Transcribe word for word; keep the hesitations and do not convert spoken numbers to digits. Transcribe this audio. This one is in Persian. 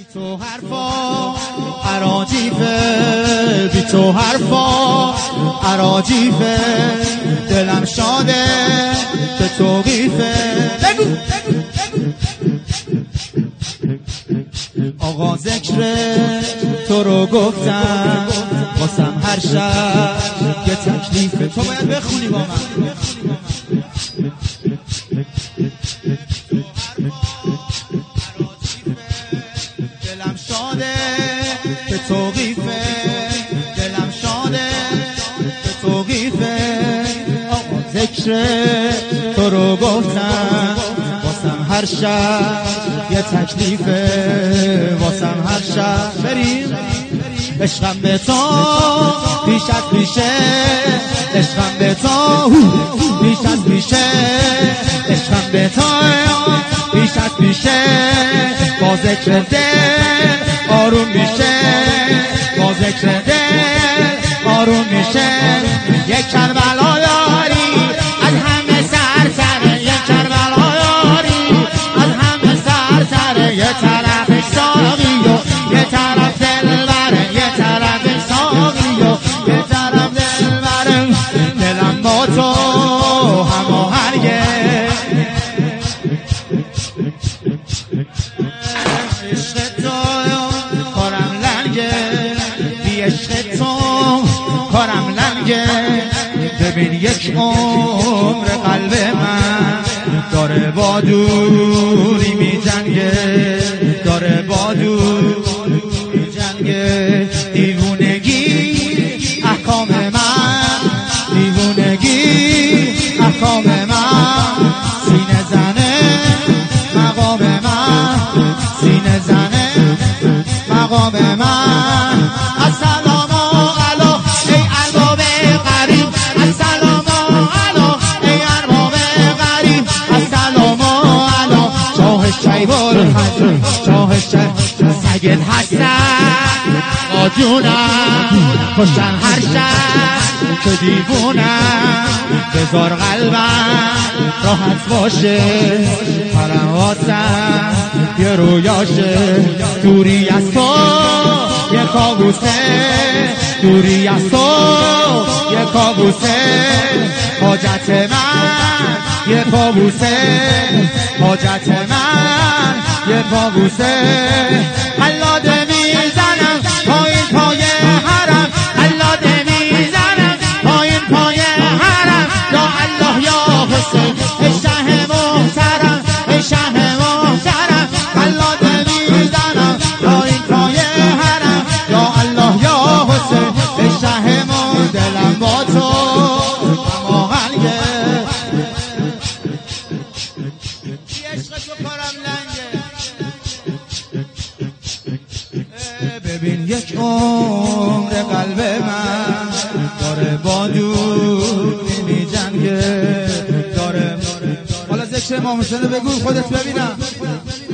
تو حرفا عراجیفه، بی تو حرفا عراجیفه، دلم شاده به توقیفه. بگو آقا ذکر تو رو گفتم واسم هر شب یه تکلیفه. تو باید بخونی با من. دلم شاده به توقیفه، دلم شاده به توقیفه. آقا ذکر تو رو گفتم واسم هر شب یه تکلیفه، واسم هر شب. بریم عشقم به تو بیش از پیشه، عشقم به تو بیش از پیشه، عشقم به تو بیش از پیشه. با ذکر دل آروم میشه، با ذکر دل آروم میشه. یک کربلا یاری از همه سر سر، یک کربلا یاری از همه سر سر. یه طرف ساقی و یه طرف دلبره، یه طرف ساقی و یه طرف دلبره. دلم با تو هماهنگه، عشق تو کارم لنگه، بی عشق تو کارم لنگه. ببین یک عمر قلب من داره با دوری می جنگه، داره با دوری می جنگه. دیوونگی احکام من، دیوونگی احکام من. سینه زنه مقام من، سینه زنه مقام من. السلام علی ای ارباب غریب، السلام علی ای ارباب غریب، السلام علی شاه شیبال حجر، شاه سید حسن با جونم کشتن هر شب که دیوونم. بذار قلبم راحت باشه، پرم واسم یه رویاشه. دوری از تو یه کابوسه، دوری از تو یه کابوسه. حاجت من یه پابوسه، حاجت من یه پابوسه. قلاده میزنم پایین پای حرم، قلاده میزنم پایین پای حرم. یا الله یا حسین ای شه محترم، ای شه محترم. قلاده میزنم پایین پای حرم، یا الله یا حسین ای شه محترم. دلم با تو هماهنگه، عشق تو کارم لنگه. ببین یک عمر قلب من داره با دوری می جنگه، داره. حالا ذکر امام حسین بگو خودت ببینم.